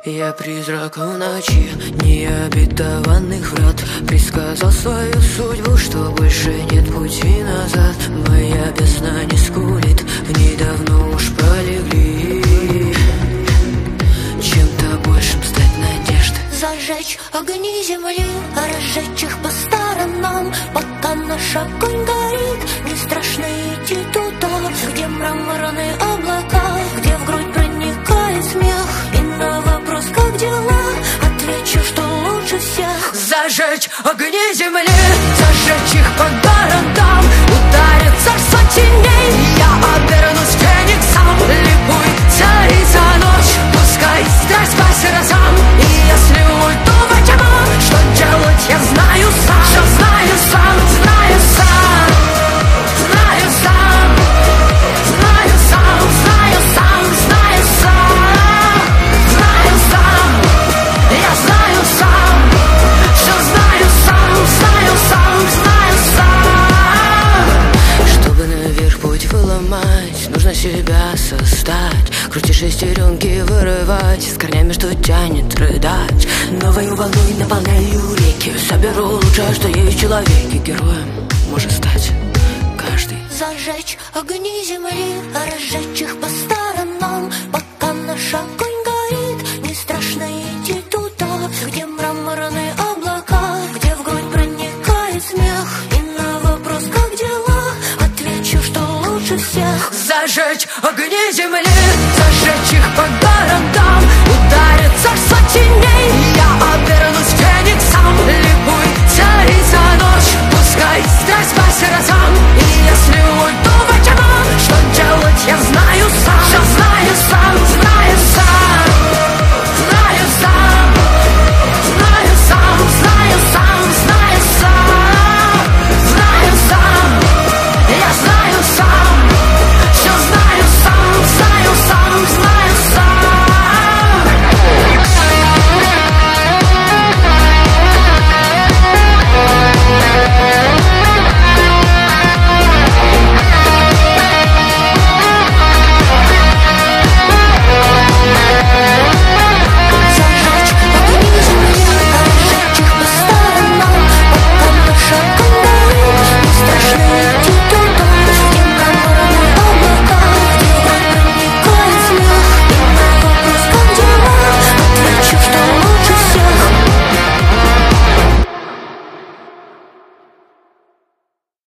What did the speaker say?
Я призрак в ночи необетованных врат, предсказал свою судьбу, что больше нет пути назад. Моя весна не скулит, в ней давно уж пролегли чем-то большим стать надежды. Зажечь огни земли, разжечь их по сторонам. Пока наш огонь горит, не страшно идти туда, где мраморные облака, где в грудь проникает смех. И на вопрос, как дела, отвечу, что лучше всех. Зажечь огни земли, зажечь их по городам. Ударит царство теней, я обернусь фениксом. Ликуй, царица ночь, пускай страсть по сердцам. И если уйду во тьму, что делать я знаю сам. Все знаю сам, знаю сам, знаю сам, знаю сам, знаю сам, знаю сам, знаю сам, я знаю сам. Все знаю сам, знаю сам, знаю сам. Чтобы наверх путь выломать, нужно себя создать. Крутишь шестеренки, вырывать, с корнями, что тянет рыдать. Новою волной наполняю реки, соберу лучшее, что есть в человеке. Героем может стать каждый. Зажечь огни земли, разжечь их по сторонам. Пока наш огонь горит, не страшно идти туда, где мраморные облака, где в грудь проникает смех. И на вопрос, как дела, отвечу, что лучше всех. Зажечь огни